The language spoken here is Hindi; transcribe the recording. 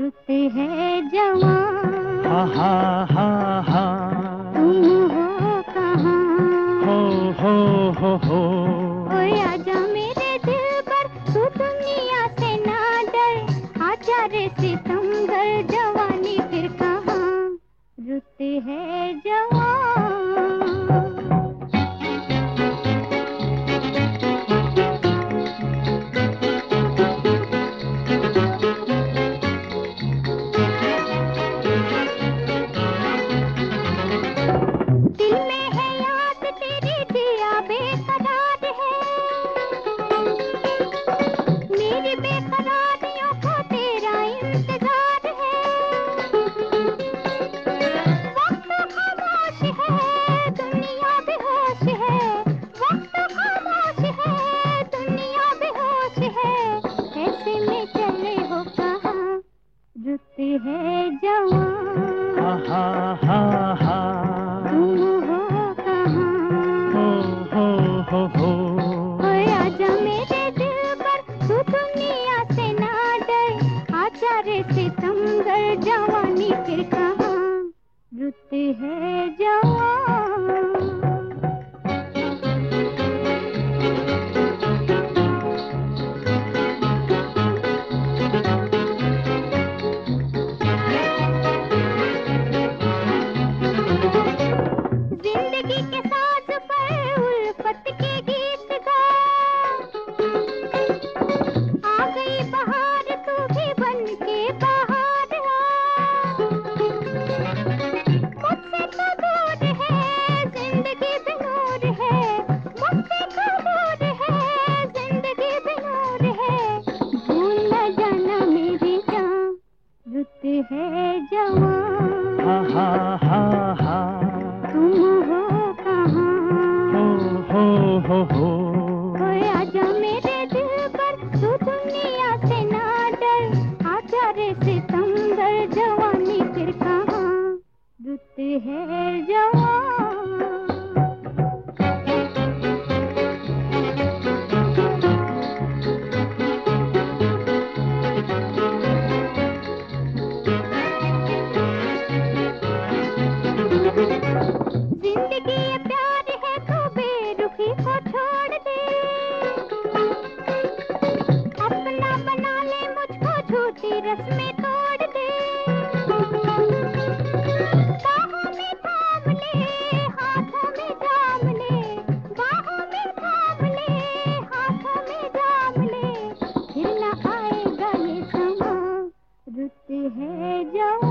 रुत है जवान, हा हा हा हा, तुम हो कहाँ? हो ओए आजा मेरे दिल पर, तू दुनिया से ना डर, आजा रे सितमगर, जवानी फिर कहाँ? रुत है जवान। दिल में है याद तेरी, दिया बेकरार है, मेरी बेकरारियों को तेरा इंतजार है। वक्त खामोश है, दुनिया बेहोश है, वक्त खामोश है, दुनिया बेहोश है, ऐसे में चले हो कहाँ? रुत है जवान, हा हा हा हा, तुम हो कहाँ? हो ओए आजा मेरे दिल पर, तू दुनिया से ना डर, आजा रे सितमगर, जवानी फिर कहाँ? रुत है जवान। जिंदगी के साज पर उल्फत के गीत गा, आ गई बहार, तू भी बन के बाहर आ। मुझसे तो दूर है जिंदगी बेनूर है, मुझसे तो दूर है जिंदगी बेनूर है, भूल न जाना मेरी जान। रुत है जवान, हा हा हा हा, तुम हो कहाँ? हो ओए आजा मेरे दिल पर, तू दुनिया से ना डर, आजा रे सितमगर, जवानी फिर कहाँ? रुत है जवान। जिंदगी ये प्यार है, तो बेरुखी को छोड़ दे, अपना बना ले मुझको, झूठी रस्में तोड़ दे। बाहों में थाम ले, हाथों में जाम ले, बाहों में थाम ले, हाथों में जाम ले, फिर न आएगा ये समा। रुत है जवान।